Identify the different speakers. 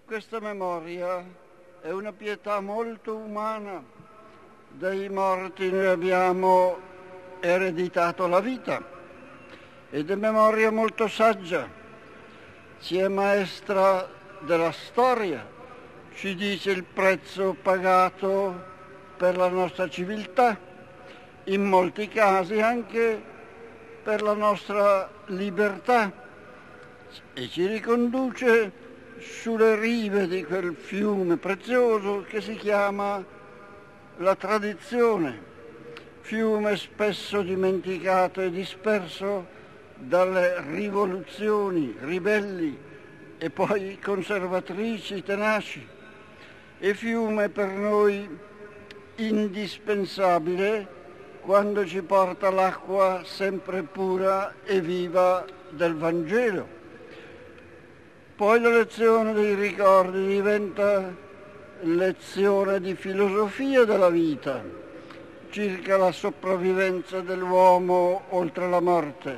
Speaker 1: Questa memoria è una pietà molto umana. Dai morti noi abbiamo ereditato la vita ed è memoria molto saggia. Ci è maestra della storia, ci dice il prezzo pagato per la nostra civiltà, in molti casi anche per la nostra libertà, e ci riconduce sulle rive di quel fiume prezioso che si chiama la tradizione, fiume spesso dimenticato e disperso dalle rivoluzioni ribelli e poi conservatrici tenaci, e fiume per noi indispensabile quando ci porta l'acqua sempre pura e viva del Vangelo. Poi la lezione dei ricordi diventa lezione di filosofia della vita, circa la sopravvivenza dell'uomo oltre la morte.